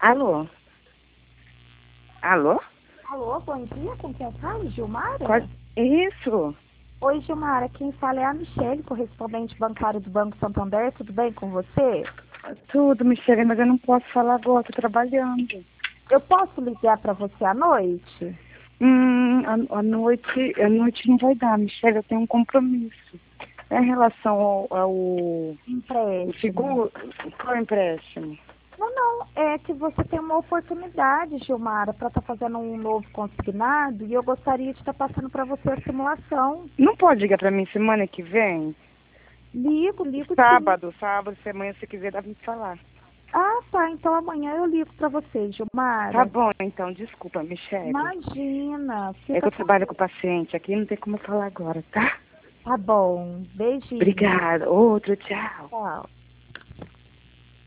Alô? Alô? Alô, bom dia, com quem fala? Gilmara? Isso. Oi, Gilmara, quem fala é a Michele, correspondente bancário do Banco Santander, tudo bem com você? Tudo, Michele, mas eu não posso falar agora, tô trabalhando. Eu posso ligar para você à noite? À noite não vai dar, Michele, eu tenho um compromisso. É em relação ao Empréstimo. seguro, qual é o empréstimo? Não, é que você tem uma oportunidade, Gilmara, para estar fazendo um novo consignado e eu gostaria de estar passando para você a simulação. Não pode ligar pra mim semana que vem? Ligo sim. Sábado, semana, se quiser, dá pra me falar. Ah, tá, então amanhã eu ligo para você, Gilmara. Tá bom, então, desculpa, Michele. Imagina, É que eu trabalho com paciente aqui, não tem como falar agora, tá? Tá bom, beijinho. Obrigada. Outro, tchau. Tchau.